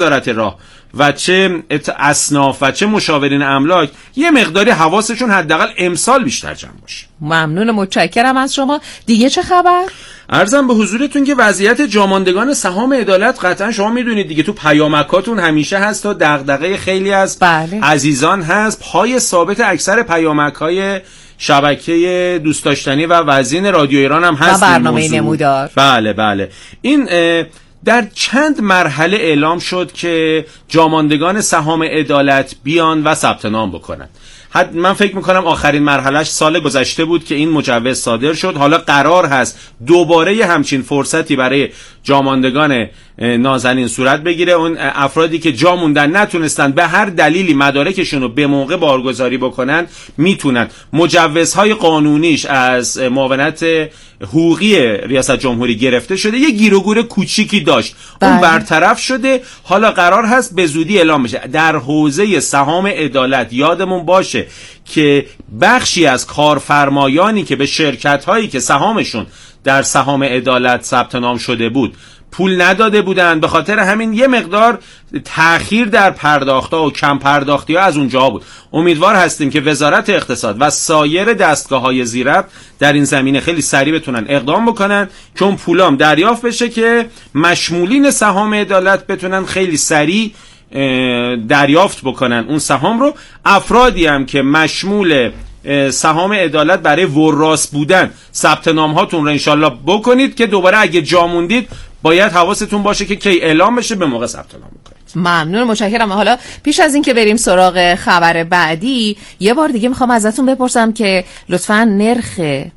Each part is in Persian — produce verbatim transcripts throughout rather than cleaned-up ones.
وزارت راه و چه اصناف و چه مشاورین املاک یه مقداری حواسشون حداقل امسال بیشتر جمع باشه. ممنون، متشکرم از شما. دیگه چه خبر؟ عرضم به حضورتون که وضعیت جاماندگان سهام عدالت قطعا شما میدونید دیگه، تو پیامکاتون همیشه هست و دغدغه خیلی از بله. عزیزان هست. پای ثابت اکثر پیامک‌های شبکه دوست داشتنی و وزین رادیو ایران هم هست و برنامه نمودار. بله بله. این در چند مرحله اعلام شد که جاماندگان سهام عدالت بیان و ثبت نام بکنن. حد من فکر میکنم آخرین مرحلهش سال گذشته بود که این مجوز صادر شد. حالا قرار هست دوباره همچین فرصتی برای جاماندگان نازنین صورت بگیره. اون افرادی که جا موندن نتونستن به هر دلیلی مدارکشون رو به موقع بارگذاری بکنن میتونن. مجوزهای قانونیش از معاونت حقوقی ریاست جمهوری گرفته شده، یه گیر و گور کوچیکی داشت، بله. اون برطرف شده. حالا قرار هست به زودی اعلام بشه. در حوزه سهام عدالت یادمون باشه که بخشی از کارفرمایانی که به شرکت هایی که سهامشون در سهام عدالت ثبت نام شده بود پول نداده بودن، به خاطر همین یه مقدار تأخیر در پرداخت‌ها و کم پرداختی‌ها از اونجا بود. امیدوار هستیم که وزارت اقتصاد و سایر دستگاه‌های زیربط در این زمینه خیلی سریع بتونن اقدام بکنن که اون پولام دریافت بشه که مشمولین سهام عدالت بتونن خیلی سریع دریافت بکنن اون سهام رو. افرادی هم که مشمول سهام عدالت برای وراث بودن ثبت نام هاتون رو انشالله بکنید که دوباره اگه جا موندید باید حواستون باشه که کی اعلام بشه به موقع ثبت نام بکنید. ممنون، متشکرم. حالا پیش از این که بریم سراغ خبر بعدی، یه بار دیگه میخوام ازتون بپرسم که لطفاً نرخ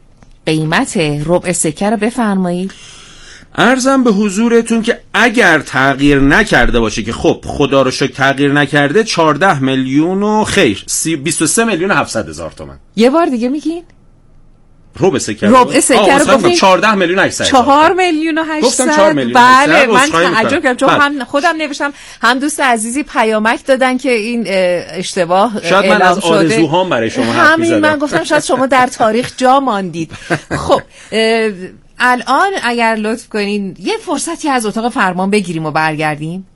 قیمت ربع سکه رو بفرمایید. عرضم به حضورتون که اگر تغییر نکرده باشه که خب خدا رو شکر تغییر نکرده، چهارده میلیون و خیر بیست و سه میلیون و هفتصد هزار تومان. یه بار دیگه میگین؟ ربع سکه ربع سکه رو گفتین چهارده میلیون و هشتصد. چهار میلیون و هشتصد. بله، من تعجب کردم چون هم خودم نوشتم هم دوست عزیزی پیامک دادن که این اشتباه اعلام شده. شاید من از آرزوهام برای شما حرف می‌زدم. همین من گفتم شاید شما در تاریخ جا ماندید. خب الان اگر لطف کنین یه فرصتی از اتاق فرمان بگیریم و برگردیم.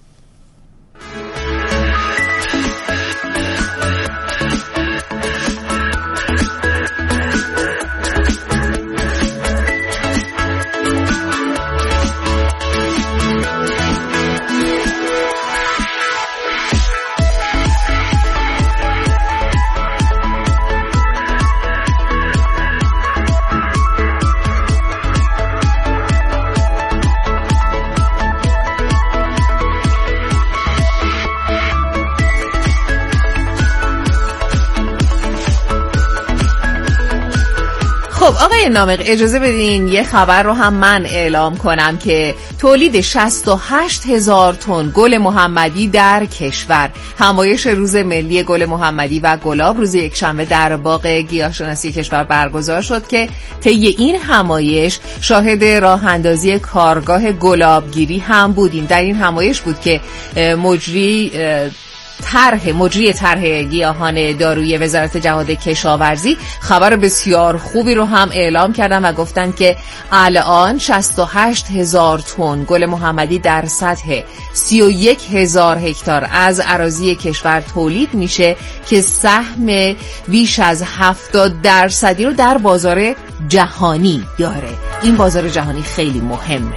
خب آقای نامق اجازه بدین یه خبر رو هم من اعلام کنم که تولید شصت و هشت هزار تن گل محمدی در کشور. همایش روز ملی گل محمدی و گلاب روز یکشنبه در باغ گیاهشناسی کشور برگزار شد که طی این همایش شاهد راه اندازی کارگاه گلابگیری هم بودیم. در این همایش بود که مجری طرح مجری طرح گیاهان دارویی وزارت جهاد کشاورزی خبر بسیار خوبی رو هم اعلام کردن و گفتن که الان شصت و هشت هزار تن گل محمدی در سطح سی و یک هزار هکتار از اراضی کشور تولید میشه که سهم بیش از هفتاد درصدی رو در بازار جهانی داره. این بازار جهانی خیلی مهمه.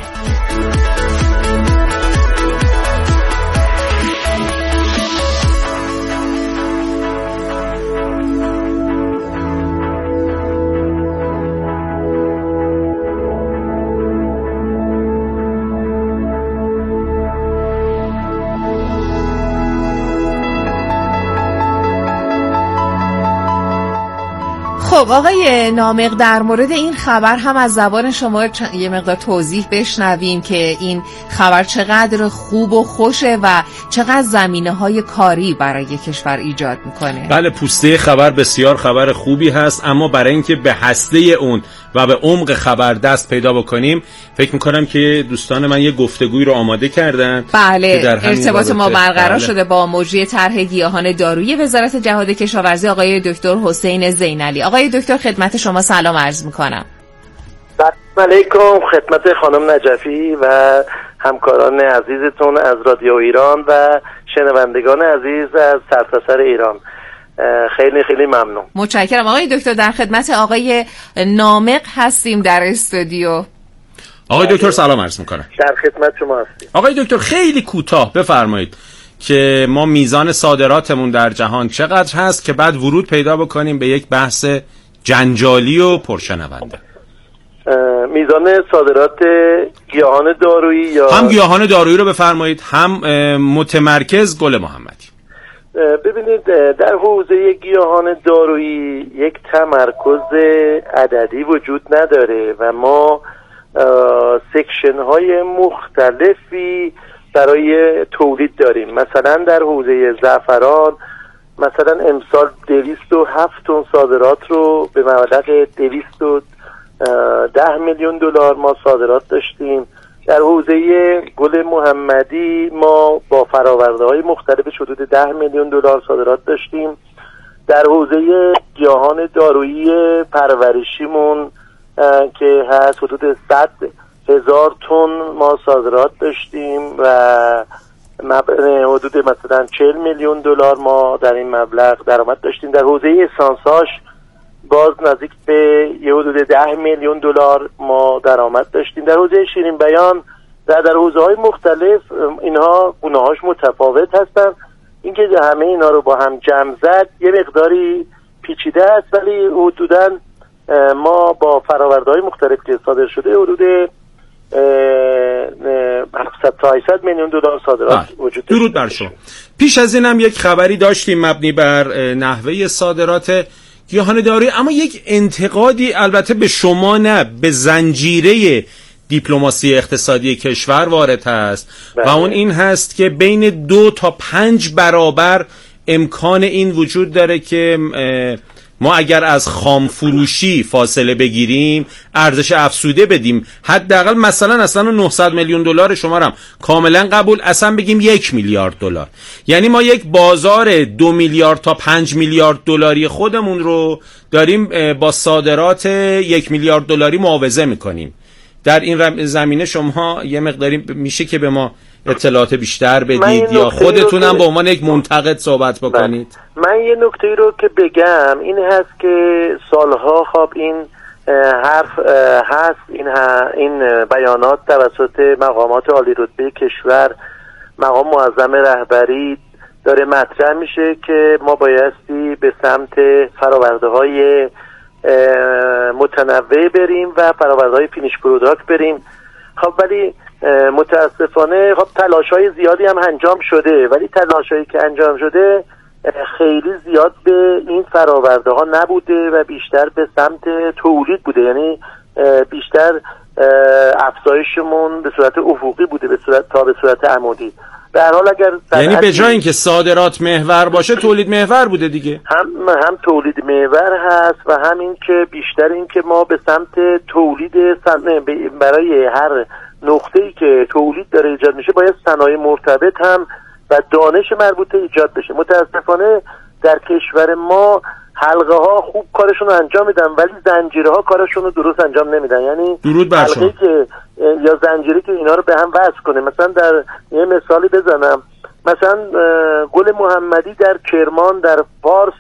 خب آقای نامق در مورد این خبر هم از زبان شما یه مقدار توضیح بشنویم که این خبر چقدر خوب و خوشه و چقدر زمینه‌های کاری برای کشور ایجاد میکنه. بله، پوسته خبر بسیار خبر خوبی هست، اما برای اینکه به هسته اون و به عمق خبر دست پیدا بکنیم فکر میکنم که دوستان من یه گفتگویی رو آماده کردن. بله، ارتباط ما برقرار بله. شده با مجری طرح گیاهان دارویی وزارت جهاد کشاورزی آقای دکتر حسین زینعلی. آقای دکتر خدمت شما سلام عرض میکنم. سلام علیکم خدمت خانم نجفی و همکاران عزیزتون از رادیو ایران و شنوندگان عزیز از سرتاسر ایران. خیلی خیلی ممنون. متشکرم آقای دکتر. در خدمت آقای نامق هستیم در استودیو. آقای دکتر سلام عرض میکنم. در خدمت شما هستیم. آقای دکتر خیلی کوتاه بفرمایید که ما میزان صادراتمون در جهان چقدر هست که بعد ورود پیدا بکنیم به یک بحث جنجالی و پرشنونده. میزان صادرات گیاهان دارویی یا هم گیاهان دارویی رو بفرمایید، هم متمرکز گل محمدی. ببینید در حوزه گیاهان دارویی یک تمرکز عددی وجود نداره و ما سکشن های مختلفی برای تولید داریم. مثلا در حوزه زعفران مثلا امسال دویست و هفت تن صادرات رو به مبلغ دویست و ده میلیون دلار ما صادرات داشتیم. در حوزه گل محمدی ما با فرآورده‌های مختلف حدود ده میلیون دلار صادرات داشتیم. در حوزه گیاهان دارویی پرورشیمون که هست حدود صد هزار تن ما صادرات داشتیم و حدود مثلا چهل میلیون دلار ما در این مبلغ درآمد داشتیم. در حوزه اسانساش باز نزدیک به یه حدود ده میلیون دلار ما درآمد داشتیم. در حوزه شیرین بیان و در حوزه های مختلف اینها گونه‌هاش متفاوت هستن. اینکه همه اینا رو با هم جمع زد یه مقداری پیچیده است، ولی حدوداً ما با فرآورده‌های مختلف که صادر شده حدود هفتصد تا هشتصد میلیون دلار صادرات وجود داره. درود بر شما. پیش از اینم یک خبری داشتیم مبنی بر نحوه صادرات گیاهان دارویی، اما یک انتقادی البته به شما نه، به زنجیره دیپلماسی اقتصادی کشور وارد هست و اون این هست که بین دو تا پنج برابر امکان این وجود داره که ما اگر از خام فروشی فاصله بگیریم ارزش افزوده بدیم. حداقل مثلا اصلا نهصد میلیون دلار شما رو کاملا قبول، اصلا بگیم یک میلیارد دلار، یعنی ما یک بازار دو میلیارد تا پنج میلیارد دلاری خودمون رو داریم با صادرات یک میلیارد دلاری معاوضه میکنیم. در این زمینه شما یه مقداری میشه که به ما اطلاعات بیشتر بدید یا خودتونم به عنوان یک منتقد صحبت بکنید؟ من یه نکته رو که بگم این هست که سالها خب این حرف هست، این این بیانات توسط مقامات عالی رتبه کشور، مقام معظم رهبری داره مطرح میشه که ما بایستی به سمت فرآورده‌های متنوع بریم و فرآورده‌های فینیش پروداکت بریم. خب ولی متاسفانه خب تلاش‌های زیادی هم انجام شده، ولی تلاش‌هایی که انجام شده خیلی زیاد به این فرآورده‌ها نبوده و بیشتر به سمت تولید بوده، یعنی بیشتر افزایشمون به صورت افقی بوده به صورت تا به صورت عمودی. به هر حال اگر یعنی به جای اینکه صادرات محور باشه تولید محور بوده دیگه. هم هم تولید محور هست و هم این که بیشتر این که ما به سمت تولید برای هر نقطه‌ای که تولید داره ایجاد میشه باید صنایع مرتبط هم و دانش مربوطه ایجاد بشه. متاسفانه در کشور ما حلقه ها خوب کارشون رو انجام میدن ولی زنجیره ها کارشون رو درست انجام نمیدن، یعنی حلقه‌ای که یا زنجیری که اینا رو به هم وصل کنه. مثلا در یه مثالی بزنم، مثلا گل محمدی در کرمان در فارس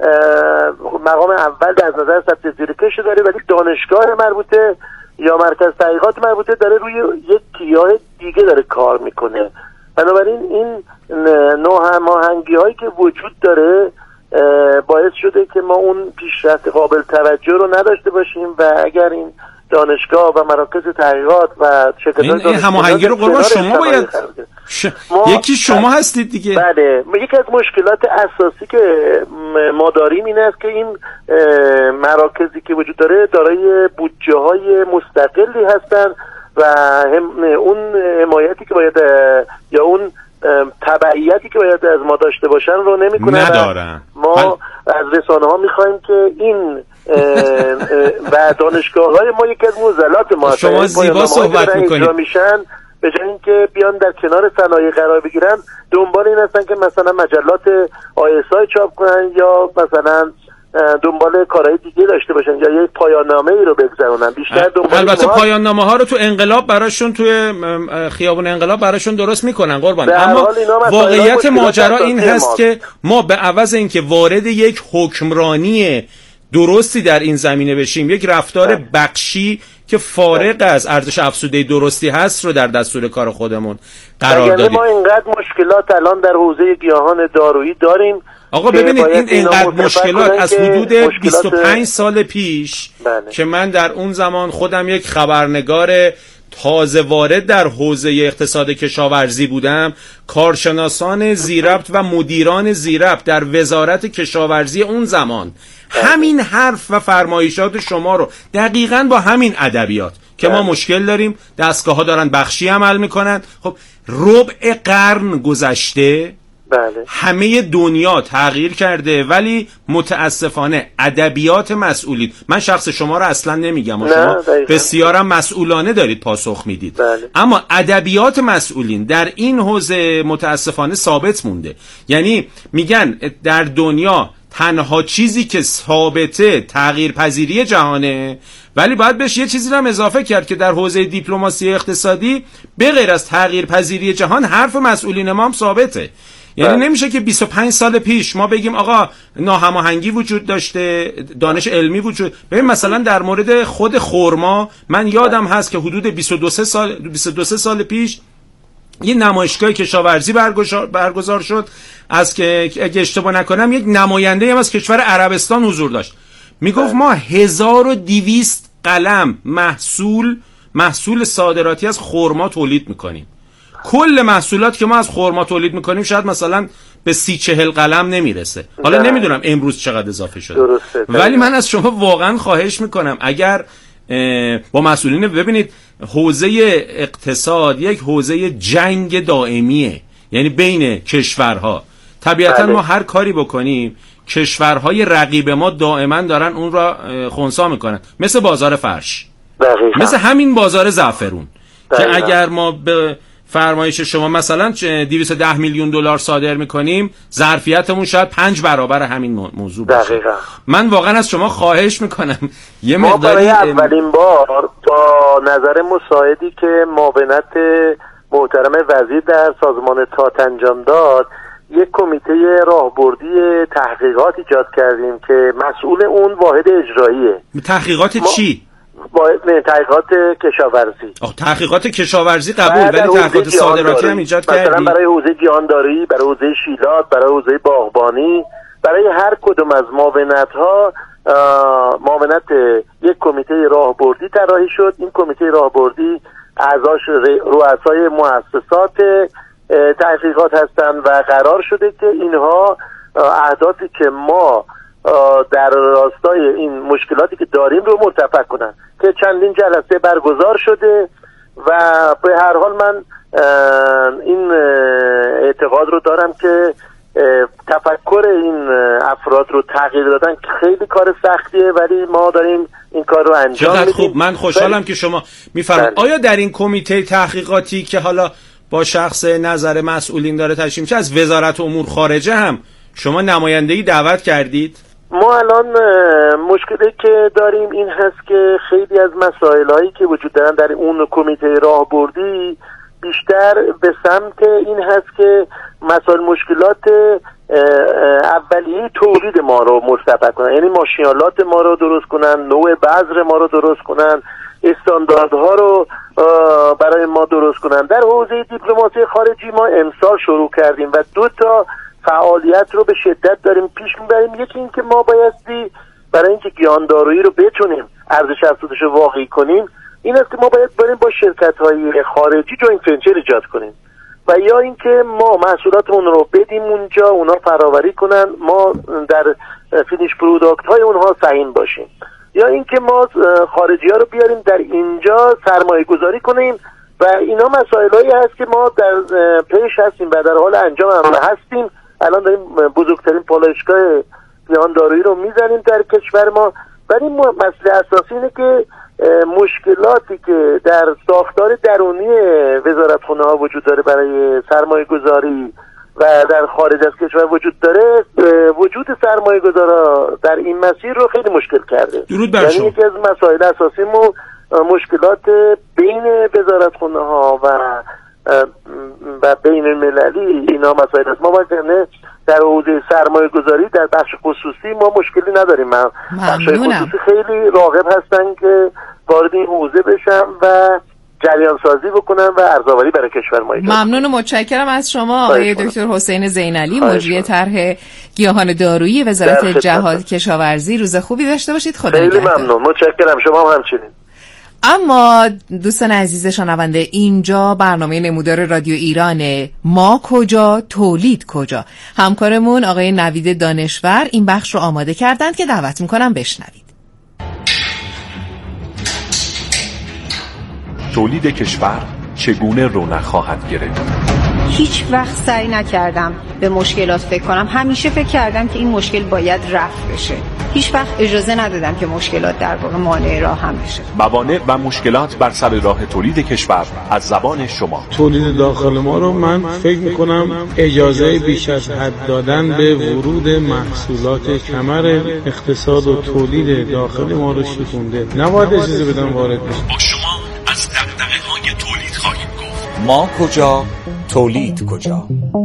مقام اول از نظر سطح زیرکش داره، ولی دانشگاه مربوطه یا مرکز تحقیقات مربوطه داره روی یک گیاه دیگه داره کار میکنه. بنابراین این نوع هماهنگی هایی که وجود داره باعث شده که ما اون پیشرفت قابل توجه رو نداشته باشیم و اگر این دانشگاه و مراکز تحقیقات و شرکت‌های این هماهنگی رو قربان شما باید ش... ما... یکی شما هستید دیگه. بله، یکی از مشکلات اساسی که ما داریم این است که این مراکزی که وجود داره دارای بودجه های مستقلی هستن و هم اون حمایتی که باید یا اون تبعیتی که باید از ما داشته باشن رو نمی‌کنن. ندارن. ما من... از رسانه ها می‌خوایم که این و دانشگاه‌های ما یکی از معضلات ما هستن. شما زیبا صحبت می‌کنید. میشن به جای اینکه بیان در کنار صنایع قرار بگیرن دنبال این هستن که مثلا مجلات آی اس آی چاپ کنن یا مثلا دنبال کارهای دیگه داشته باشن یا یک پایان‌نامه ای رو بگذرونن. بیشتر دنبال البته پایان‌نامه ها رو تو انقلاب براشون توی خیابون انقلاب براشون درست میکنن قربان، اما واقعیت ماجرا این هست که ما به عوض اینکه وارد یک حکمرانی درستی در این زمینه بشیم، یک رفتار بخشی که فارغ از ارزش افزوده درستی هست رو در دستور کار خودمون قرار دادیم. ما اینقدر مشکلات الان در حوزه گیاهان دارویی داریم. آقا ببینید این اینقدر مشکلات از حدود بیست و پنج سال پیش بله. که من در اون زمان خودم یک خبرنگار تازه وارد در حوزه اقتصاد کشاورزی بودم، کارشناسان زیربط و مدیران زیربط در وزارت کشاورزی اون زمان همین حرف و فرمایشات شما رو دقیقاً با همین ادبیات که ما مشکل داریم، دستگاه ها دارن بخشی عمل میکنن. خب ربع قرن گذشته بله. همه دنیا تغییر کرده، ولی متاسفانه ادبیات مسئولین، من شخص شما رو اصلا نمیگم و شما بسیارم مسئولانه دارید پاسخ میدید بله. اما ادبیات مسئولین در این حوزه متاسفانه ثابت مونده. یعنی میگن در دنیا تنها چیزی که ثابته تغییر پذیری جهانه، ولی باید بهش یه چیزی رو هم اضافه کرد که در حوزه دیپلماسی اقتصادی به غیر از تغییر پذیری جهان حرف مسئولین ما هم ثابته. یعنی بله. نمیشه که بیست و پنج سال پیش ما بگیم آقا ناهماهنگی وجود داشته، دانش علمی وجود. ببین مثلا در مورد خود خرما من یادم هست که حدود بیست و دو سال بیست و دو سال پیش یه نمایشگاه کشاورزی برگزار شد، از که اگه اشتباه نکنم یک نماینده هم از کشور عربستان حضور داشت، میگفت ما هزار و دویست قلم محصول محصول صادراتی از خرما تولید میکنیم. کل محصولات که ما از خرما تولید میکنیم شاید مثلا به سی چهل قلم نمیرسه. حالا نه. نمیدونم امروز چقدر اضافه شده درسته. ولی من از شما واقعا خواهش میکنم اگر با مسئولین، ببینید حوزه اقتصاد یک حوزه جنگ دائمیه، یعنی بین کشورها. طبیعتا بله. ما هر کاری بکنیم کشورهای رقیب ما دائما دارن اون را خنثی میکنن، مثل بازار فرش دقیقا. مثل همین بازار زعفرون دقیقا. که اگر ما به فرمایش شما مثلا دویست و ده میلیون دلار صادر میکنیم، ظرفیتمون شاید پنج برابر همین موضوع باشه. دقیقا. من واقعا از شما خواهش میکنم یه ما مقداری برای اولین بار با نظر مساعدی که معاونت محترم وزیر در سازمان تات انجام داد، یک کمیته راهبردی تحقیقات ایجاد کردیم که مسئول اون واحد اجراییه. تحقیقات ما... چی؟ باید تحقیقات کشاورزی. آه تحقیقات کشاورزی قبول، ولی تحقیقات صادراتی هم ایجاد کردی؟ مثلا برای حوزه گیاهداری، برای حوزه شیلات، برای حوزه باغبانی، برای هر کدوم از معاونت‌ها معاونت یک کمیته راهبردی طراحی شد. این کمیته راهبردی اعضاش رؤسای مؤسسات تحقیقات هستند و قرار شده که اینها اهدافی که ما در راستای این مشکلاتی که داریم رو مرتفع کنن، که چندین جلسه برگزار شده و به هر حال من این اعتقاد رو دارم که تفکر این افراد رو تغییر دادن خیلی کار سختیه، ولی ما داریم این کار رو انجام میدیم. خوب، من خوشحالم که شما میفرمایید. آیا در این کمیته تحقیقاتی که حالا با شخص نظر مسئولین داره تشکیل میشه، از وزارت امور خارجه هم شما نمایندگی دعوت کردید؟ ما الان مشکلی که داریم این هست که خیلی از مسائل هایی که وجود دارن در اون کمیته راهبردی بیشتر به سمت این هست که مسائل مشکلات اولیه تولید ما رو مرتفع کنن، یعنی ماشینالات ما رو درست کنن، نوع بذر ما رو درست کنن، استانداردها رو برای ما درست کنن. در حوزه دیپلماسی خارجی ما امسال شروع کردیم و دو تا فعالیت رو به شدت داریم پیش میبریم. یکی این که ما بایستی برای اینکه گیاهداری رو بتونیم ارزش افزودش رو واقعی کنیم، این است که ما باید بریم با شرکت‌های خارجی جوینت ونچر ایجاد کنیم و یا اینکه ما محصولاتمون رو بدیم اونجا، اونا فراوری کنن، ما در فینیش پروداکت های اونها سهیم باشیم، یا اینکه ما خارجی ها رو بیاریم در اینجا سرمایه گذاری کنیم و اینا مسائلایی هست که ما در پیش هستیم و در حال انجام هم هستیم. الان داریم بزرگترین پالایشگاه گیاهداری رو میزنیم در کشور ما، ولی مسئله اساسی اینه که مشکلاتی که در ساختار درونی وزارتخانه ها وجود داره برای سرمایه گذاری و در خارج از کشور وجود داره، وجود سرمایه گذارا در این مسیر رو خیلی مشکل کرده. درود بر شما. یعنی یکی از مسائل اساسی ما مشکلات بین وزارتخونه ها و و بین المللی اینا مسائل است. ما باید در حوزه سرمایه گذاری در بخش خصوصی ما مشکلی نداریم. من بخش خصوصی خیلی راغب هستن که وارد این حوزه بشن و جریان سازی بکنن و ارزآوری برای کشور ما ایجاد. ممنون و متشکرم از شما آقای دکتر حسین زینعلی، مجری طرح گیاهان دارویی وزارت جهاد کشاورزی. روز خوبی داشته باشید. خدا خیلی ممنون، متشکرم. شما هم همچنین. اما دوستان عزیز شنونده، اینجا برنامه نمودار رادیو ایرانه. ما کجا تولید کجا. همکارمون آقای نوید دانشور این بخش رو آماده کردند که دعوت میکنم بشنوید. تولید کشور چگونه رونق خواهد گرفت؟ هیچ وقت سعی نکردم به مشکلات فکر کنم. همیشه فکر کردم که این مشکل باید رفع بشه. هیچ وقت اجازه ندادم که مشکلات در واقع مانع راه هم بشه. موانع و مشکلات بر سر راه تولید کشور از زبان شما. تولید داخل ما رو من فکر میکنم اجازه بیش از حد دادن به ورود محصولات کمر اقتصاد و تولید داخل ما رو شکونده. نباید اجازه بدن وارد بشه. با شما از دغدغه‌های تولید خواهیم گفت. ما کجا تولید کجا.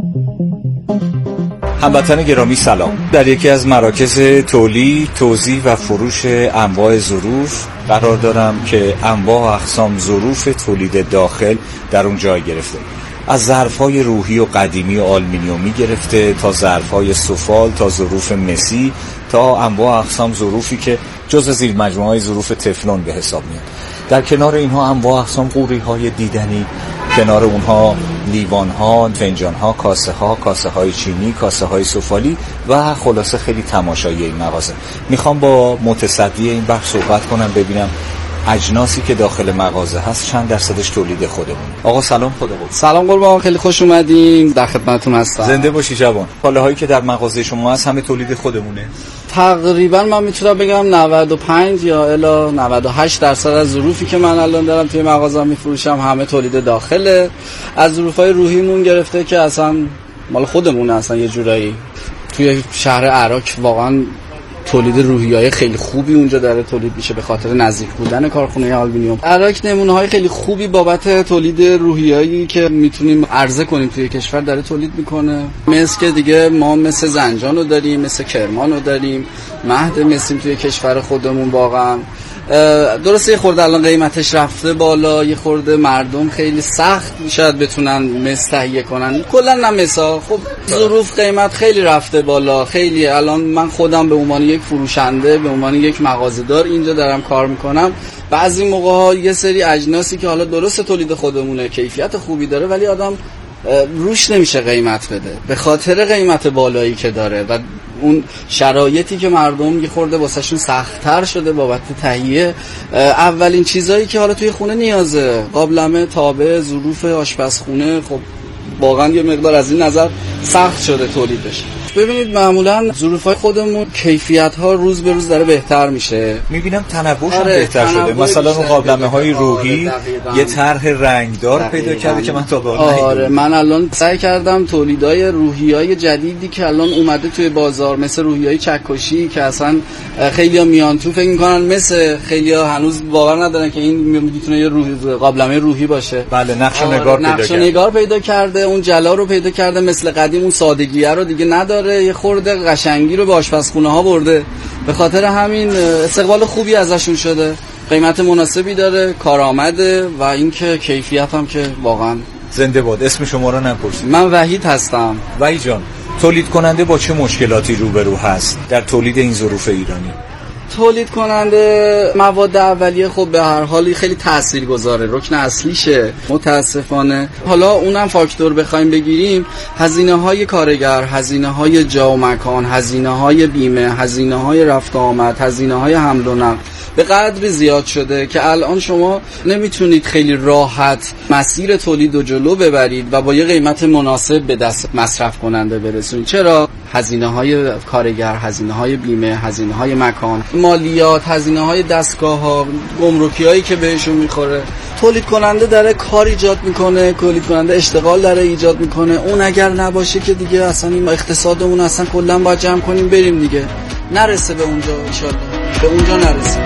هموطن گرامی سلام. در یکی از مراکز تولید، توزیع و فروش انواع ظروف قرار دارم که انواع و اقسام ظروف تولید داخل در اون جای گرفته. از ظرف‌های روحی و قدیمی و آلومینیومی گرفته تا ظرف‌های سفال تا ظروف مسی تا انواع و اقسام ظروفی که جزء زیر مجموعه‌های ظروف تفلون به حساب میاد. در کنار اینها انواع و اقسام قوری‌های دیدنی، کنار اونها لیوان‌ها، فنجان‌ها، کاسه‌ها، کاسه‌های چینی، کاسه‌های سفالی و خلاصه خیلی تماشایی این مغازه. میخوام با متصدی این بخش صحبت کنم ببینم اجناسی که داخل مغازه هست چند درصدش تولید خودمون. آقا سلام، خدا بود. سلام قربان، خیلی خوش اومدین. در خدمتتون هستم. زنده باشی جوان. کالاهایی که در مغازه شما هست همه تولید خودمونه؟ تقریبا من میتونم بگم نود و پنج یا الی نود و هشت درصد از ظروفی که من الان دارم توی مغازه میفروشم همه تولید داخله. از ظروفای روحیمون گرفته که اصلا مال خودمونه، اصلا یه جورایی توی شهر عراق واقعا تولید روحیه‌های خیلی خوبی اونجا داره تولید میشه به خاطر نزدیک بودن کارخونه آلومینیوم. عراق نمونه‌های خیلی خوبی بابت تولید روحیه‌ای که میتونیم عرضه کنیم توی کشور داره تولید میکنه. مثل که دیگه ما مثل زنجان رو داریم، مثل کرمان رو داریم، مهد مسیم توی کشور خودمون. واقعا درسته یه خورده الان قیمتش رفته بالا، یه خورده مردم خیلی سخت شاید بتونن مس تهیه کنن، کلا نه مسا. خب ظروف قیمت خیلی رفته بالا، خیلی. الان من خودم به عنوان یک فروشنده، به عنوان یک مغازه‌دار اینجا دارم کار میکنم. بعضی موقع‌ها یه سری اجناسی که حالا درست تولید خودمونه، کیفیت خوبی داره، ولی آدم روش نمیشه قیمت بده به خاطر قیمت بالایی که داره و اون شرایطی که مردم یه خورده واسهشون سخت‌تر شده بابت تهیه. اولین چیزایی که حالا توی خونه نیازه، قابلمه، تابه، ظروف آشپزخونه، خب واقعا یه مقدار از این نظر سخت شده تولید بشه. ببینید معمولا ظروفای خودمون کیفیت‌ها روز به روز داره بهتر میشه. میبینم تنوعش هم بهتر شده. مثلا اون قابلمه‌های روحی یه طرح رنگدار پیدا کرده که من تا به حال ندیدم. آره من الان سعی کردم تولیدای روحیای جدیدی که الان اومده توی بازار، مثل روحیای چکشی که اصلا خیلی‌ها میان تو فکر می‌کنن مثل، خیلی‌ها هنوز باور ندارن که این میتونه یه روحی قابلمه روحی باشه. بله نقش و نگار پیدا کرده. نقش و نگار پیدا کرده، اون جلا رو پیدا کرده، مثل قدیم اون سادگیه رو دیگه نداره. یه خورده قشنگی رو به آشپزخونه ها برده. به خاطر همین استقبال خوبی ازشون شده، قیمت مناسبی داره، کارآمده و اینکه کیفیت هم که واقعا زنده باد. اسم شما رو نپرسید. من وحید هستم. وحید جان، تولید کننده با چه مشکلاتی روبرو هست در تولید این ظروف ایرانی؟ تولید کننده مواد اولیه خب به هر حال خیلی تاثیرگذاره، رکن اصلیشه متاسفانه. حالا اونم فاکتور بخوایم بگیریم، هزینه‌های کارگر، هزینه‌های جا و مکان، هزینه‌های بیمه، هزینه‌های رفت و آمد، هزینه‌های حمل و نقل به قدری زیاد شده که الان شما نمیتونید خیلی راحت مسیر تولید و جلو ببرید و با یه قیمت مناسب به دست مصرف کننده برسونید. چرا؟ هزینه های کارگر، هزینه های بیمه، هزینه های مکان، مالیات، هزینه های دستگاه ها، گمرکی هایی که بهشون میخوره. تولید کننده داره کار ایجاد میکنه، تولید کننده اشتغال داره ایجاد میکنه. اون اگر نباشه که دیگه اصلا این اقتصادمون اصلا کلا باید جمع کنیم بریم دیگه، نرسه به اونجا، ان شاء الله به اونجا نرسه.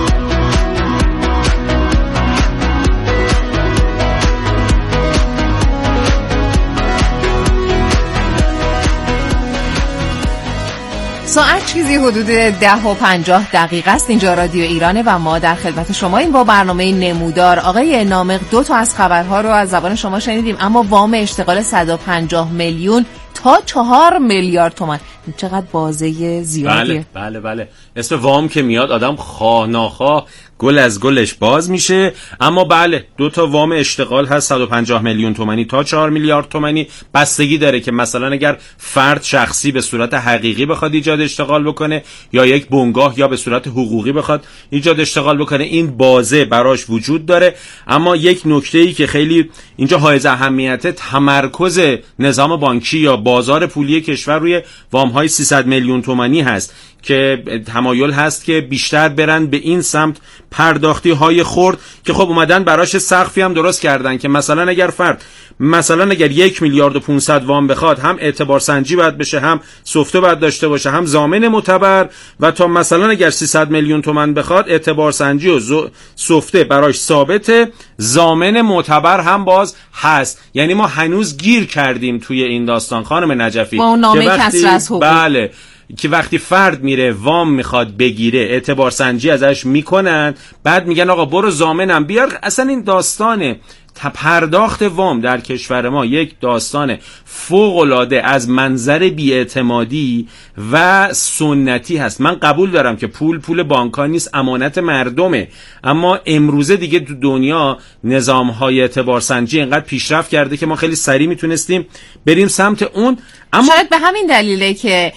ساعت چیزی حدود ده و پنجاه دقیقه است. اینجا رادیو ایرانه و ما در خدمت شما این با برنامه نمودار. آقای نامق، دو تا از خبرها رو از زبان شما شنیدیم، اما وام اشتغال صد و پنجاه میلیون تا چهار میلیارد تومان، چقدر بازه زیادیه. بله بله بله، اسم وام که میاد آدم خواه ناخواه گل از گلش باز میشه. اما بله، دو تا وام اشتغال هست، صد و پنجاه میلیون تومانی تا چهار میلیارد تومانی. بستگی داره که مثلا اگر فرد شخصی به صورت حقیقی بخواد ایجاد اشتغال بکنه یا یک بنگاه یا به صورت حقوقی بخواد ایجاد اشتغال بکنه، این بازه براش وجود داره. اما یک نکته‌ای که خیلی اینجا حائز اهمیته، تمرکز نظام بانکی یا بازار پولی کشور روی وام‌های سیصد میلیون تومانی هست که تمایل هست که بیشتر برن به این سمت پرداختی های خرد، که خب اومدن براش سقفی هم درست کردن که مثلا اگر فرد مثلا اگر یک میلیارد و پونصد وام بخواد، هم اعتبار سنجی باید بشه، هم سفته باید داشته باشه، هم ضامن معتبر، و تا مثلا اگر سیصد میلیون تومان بخواد، اعتبار سنجی و سفته براش ثابته، ضامن معتبر هم باز هست. یعنی ما هنوز گیر کردیم توی این داستان خانم نجفی، با اون نامه کسر از حقوق. بله، که وقتی فرد میره وام میخواد بگیره، اعتبار سنجی ازش میکنن، بعد میگن آقا برو ضامنم بیار. اصلا این داستانه پرداخت وام در کشور ما یک داستان فوق‌العاده از منظر بی‌اعتمادی و سنتی هست. من قبول دارم که پول پول بانک‌ها نیست، امانت مردمه، اما امروزه دیگه تو دنیا نظام‌های اعتبار سنجی اینقدر پیشرفت کرده که ما خیلی سریع میتونستیم بریم سمت اون. اما شاید به همین دلیله که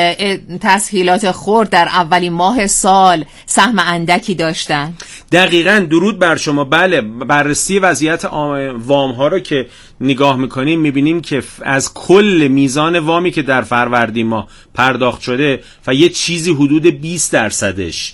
تسهیلات خرد در اولین ماه سال سهم اندکی داشتن. دقیقاً، درود بر شما. بله، بررسی وضعیت وام ها رو که نگاه میکنیم میبینیم که از کل میزان وامی که در فروردین ماه پرداخت شده و یه چیزی حدود بیست درصدش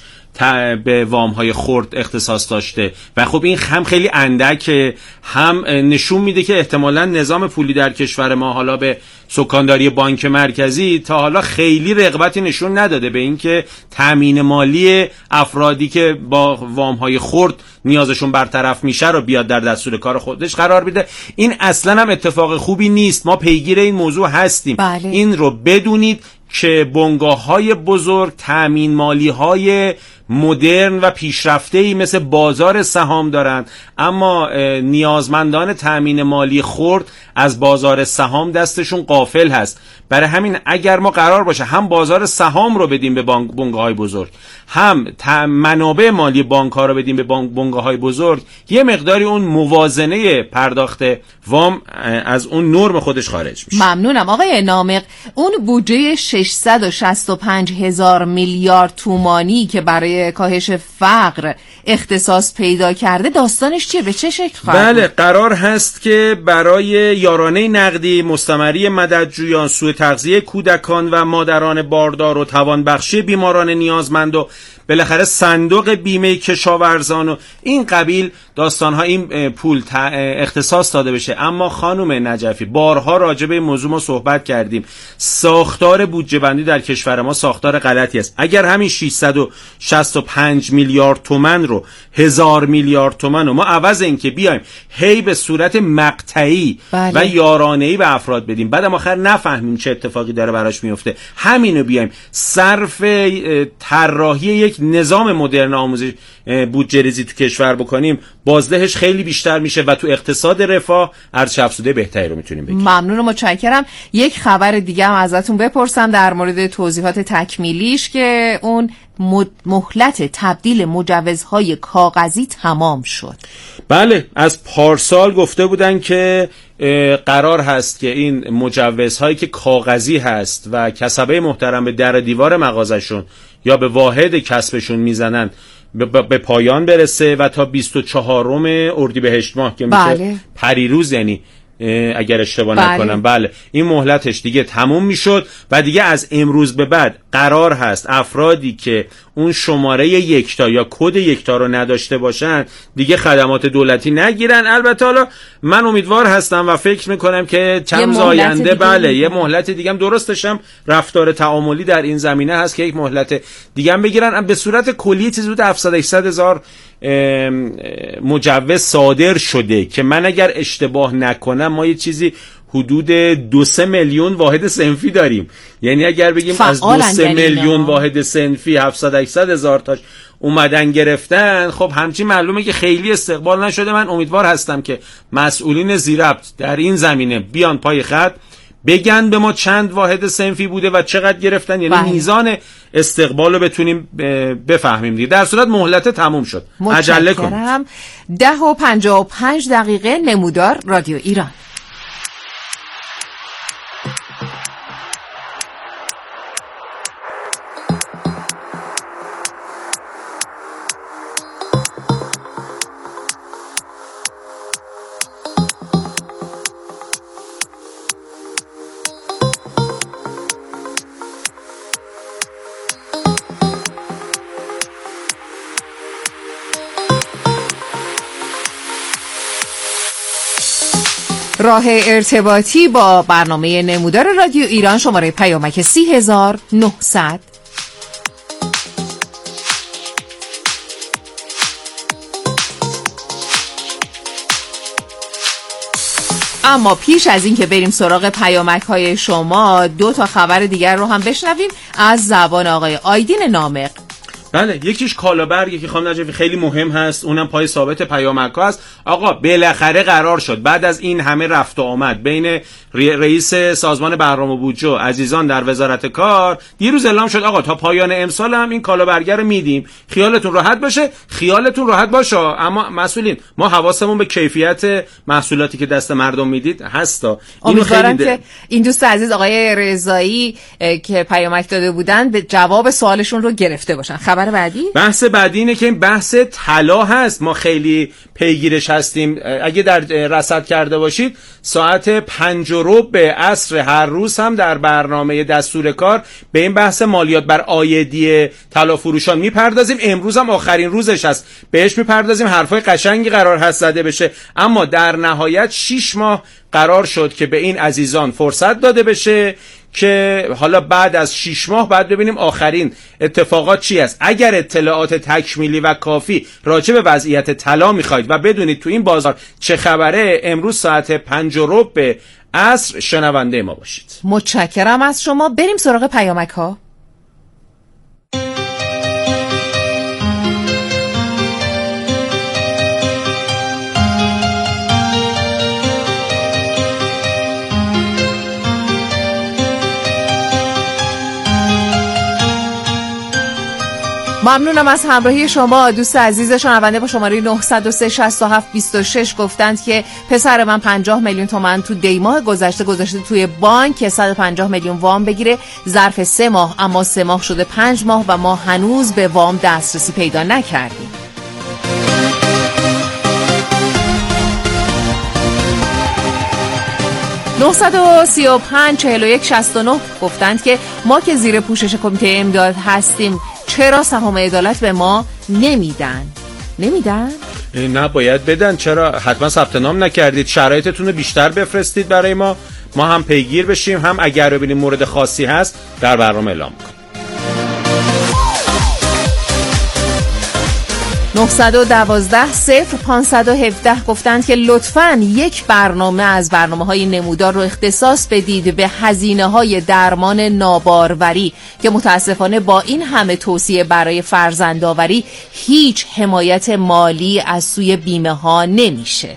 به وام های خرد اختصاص داشته و خب این هم خیلی اندکه، هم نشون میده که احتمالاً نظام پولی در کشور ما حالا به سکانداری بانک مرکزی تا حالا خیلی رغبتی نشون نداده به اینکه تامین مالی افرادی که با وام های خرد نیازشون برطرف میشه رو بیاد در دستور کار خودش قرار بده. این اصلا هم اتفاق خوبی نیست. ما پیگیر این موضوع هستیم. بله. این رو بدونید که بنگاه‌های بزرگ تامین مالی‌های مدرن و پیشرفته‌ای مثل بازار سهام دارند، اما نیازمندان تامین مالی خرد از بازار سهام دستشون غافل هست. برای همین اگر ما قرار باشه هم بازار سهام رو بدیم به بنگاه‌های بزرگ، هم منابع مالی بانک‌ها رو بدیم به بنگاه‌های بزرگ، یه مقداری اون موازنه پرداخت وام از اون نرم خودش خارج میشه. ممنونم آقای نامق. اون بودجه ششصد و شصت و پنج هزار میلیارد تومانی که برای کاهش فقر اختصاص پیدا کرده، داستانش چیه؟ به چه شکل خواهد؟ بله، قرار هست که برای یارانه نقدی، مستمری مددجویان، سوء تغذیه کودکان و مادران باردار و توانبخشی بیماران نیازمند و بالاخره صندوق بیمه کشاورزان و این قبیل داستان‌ها این پول اختصاص داده بشه. اما خانم نجفی، بارها راجع به این موضوع ما صحبت کردیم، ساختار بودجه بندی در کشور ما ساختار غلطی است. اگر همین ششصد و شصت و پنج میلیارد تومان رو، هزار میلیارد تومان رو ما عوض این که بیایم هی به صورت مقطعی بله. و یارانه‌ای به افراد بدیم، بعدم آخر نفهمیم چه اتفاقی داره براش میفته، همینو بیایم صرف طراحی یک نظام مدرن آموزش بودجه ریزی تو کشور بکنیم، بازدهش خیلی بیشتر میشه و تو اقتصاد رفاه ارزش افزوده بهتری رو میتونیم بگیریم. ممنون و متشکرم. یک خبر دیگه هم ازتون بپرسم در مورد توضیحات تکمیلیش، که اون مهلت تبدیل مجوزهای کاغذی تمام شد. بله، از پارسال گفته بودن که قرار هست که این مجوزهایی که کاغذی هست و کسبه محترم به در دیوار مغازشون یا به واحد کسبشون میزنن به پایان برسه و تا بیست و چهارم اردیبهشت ماه که میشه بله. پریروز، یعنی اگر اشتباه بله. نکنم. بله این مهلتش دیگه تموم میشد و دیگه از امروز به بعد قرار هست افرادی که اون شماره یکتا یا کد یکتا رو نداشته باشن دیگه خدمات دولتی نگیرن. البته حالا من امیدوار هستم و فکر میکنم که چند آینده بله یه مهلت دیگه هم درستش هم رفتار تعاملی در این زمینه هست که یک مهلت دیگه هم بگیرن. به صورت کلی چیزی بود هفتصد هشتصد هزار مجوز صادر شده که من اگر اشتباه نکنم ما یه چیزی حدود دو سه میلیون واحد صنفی داریم. یعنی اگر بگیم از دو سه میلیون واحد صنفی هفتصد هشتصد هزار تاش اومدن گرفتن، خب همچین معلومه که خیلی استقبال نشده. من امیدوار هستم که مسئولین زیربط در این زمینه بیان پای خط بگن به ما چند واحد صنفی بوده و چقدر گرفتن، یعنی بله. میزان استقبال رو بتونیم بفهمیم دیگه. در صورت مهلت تموم شد. عجله کنید. ده و پنجاه و پنج دقیقه نمودار رادیو ایران. راه ارتباطی با برنامه نمودار رادیو ایران شماره پیامک سی هزار و نهصد. اما پیش از این که بریم سراغ پیامک های شما دو تا خبر دیگر رو هم بشنویم از زبان آقای آیدین نامق. بله یکیش کالابرگه که خانم نجفی خیلی مهم هست، اونم پای ثابت پیامک ها هست. آقا بالاخره قرار شد بعد از این همه رفت و آمد بین رئیس سازمان برنامه و بودجه عزیزان در وزارت کار، دیروز اعلام شد آقا تا پایان امسال هم این کالابرگه رو میدیم، خیالتون راحت باشه. خیالتون راحت باشه اما مسئولین ما حواسمون به کیفیت محصولاتی که دست مردم میدید هستا. اینو خیلی که این دوست عزیز آقای رضایی که پیامک داده بودن به جواب سوالشون رو گرفته باشن. خبر بعدی؟ بحث بعدی اینه که این بحث طلا هست. ما خیلی پیگیرش هستیم. اگه در رصد کرده باشید ساعت پنج و ربع عصر هر روز هم در برنامه دستور کار به این بحث مالیات بر عایدی طلا فروشان میپردازیم. امروز هم آخرین روزش هست، بهش میپردازیم. حرفای قشنگی قرار هست زده بشه، اما در نهایت شش ماه قرار شد که به این عزیزان فرصت داده بشه که حالا بعد از شش ماه بعد ببینیم آخرین اتفاقات چی است. اگر اطلاعات تکمیلی و کافی راجع به وضعیت طلا میخواید و بدونید تو این بازار چه خبره، امروز ساعت پنج و ربع عصر شنونده ما باشید. متشکرم از شما. بریم سراغ پیامک ها. ممنونم از همراهی شما. دوست عزیز شنونده با شماره نه صفر سه شصت و هفت بیست و شش گفتند که پسر من پنجاه میلیون تومان تو دی ماه گذشته گذاشته توی بانک که صد و پنجاه میلیون وام بگیره ظرف سه ماه، اما سه ماه شده پنج ماه و ما هنوز به وام دسترسی پیدا نکردیم. نه سه پنج چهل و یک شصت و نه گفتند که ما که زیر پوشش کمیته امداد هستیم چرا سهام عدالت به ما نمیدن؟ نمیدن؟ نه باید بدن. چرا؟ حتما ثبت نام نکردید. شرایطتون رو بیشتر بفرستید برای ما، ما هم پیگیر بشیم، هم اگر ببینیم مورد خاصی هست در برنامه اعلام کنیم. نه یک دو صفر پانصد و هفده گفتند که لطفاً یک برنامه از برنامه‌های نمودار رو اختصاص بدید به هزینه‌های درمان ناباروری که متاسفانه با این همه توصیه برای فرزندآوری هیچ حمایت مالی از سوی بیمه ها نمیشه.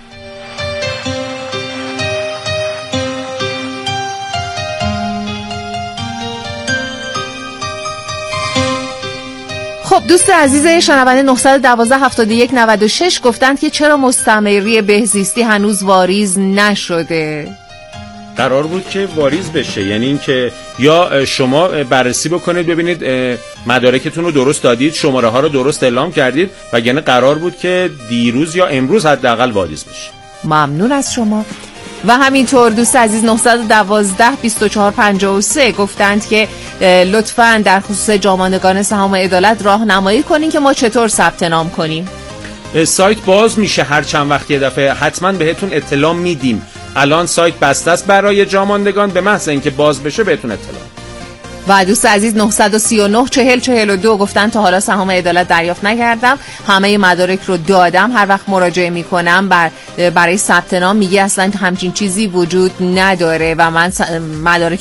خب دوست عزیز شنونده نه یک دو هفتاد و یک نود و شش گفتند که چرا مستمری بهزیستی هنوز واریز نشده؟ قرار بود که واریز بشه، یعنی این که یا شما بررسی بکنید ببینید مدارکتون رو درست دادید، شماره ها رو درست اعلام کردید، وگرنه قرار بود که دیروز یا امروز حداقل واریز بشه. ممنون از شما. و همینطور دوست عزیز نه یک دو بیست و چهار پنجاه و سه گفتند که لطفاً در خصوص جاماندگان سهام عدالت راهنمایی کنین که ما چطور ثبت نام کنیم. سایت باز میشه هر چند وقت یه دفعه، حتما بهتون اطلاع میدیم. الان سایت بسته است برای جاماندگان، به محض اینکه باز بشه بهتون اطلاع. و دوست عزیز نه سه نه چهل چهل و دو گفتن تا حالا سهام عدالت دریافت نکردم، همه مدارک رو دادم، هر وقت مراجعه میکنم بر برای ثبت نام میگه اصلا همچین چیزی وجود نداره و من مدارک